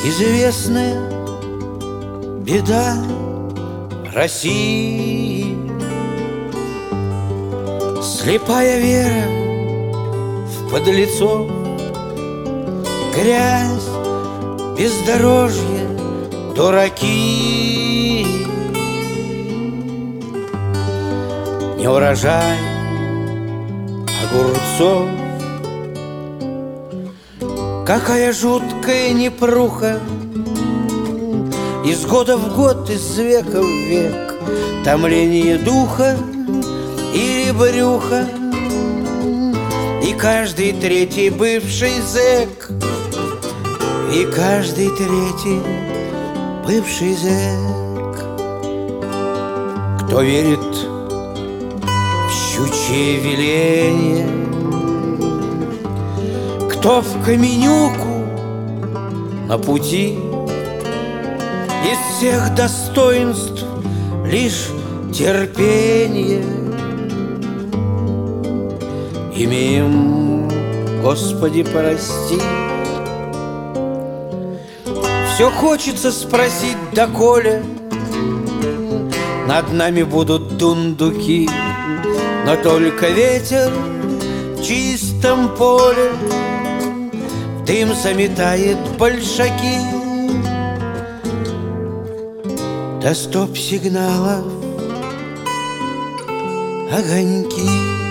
Известная беда России. Слепая вера в подлецов, грязь, бездорожье, дураки. Не урожай огурцов, какая жуткая непруха. Из года в год, из века в век, томление духа или брюха. И каждый третий бывший зэк, и каждый третий бывший зэк. Кто верит в щучье веленье, кто в Каменюку на пути, из всех достоинств лишь терпение имеем, Господи, прости. Все хочется спросить, доколе над нами будут дундуки, но только ветер в чистом поле дым заметает большаки. До стоп-сигналов огоньки.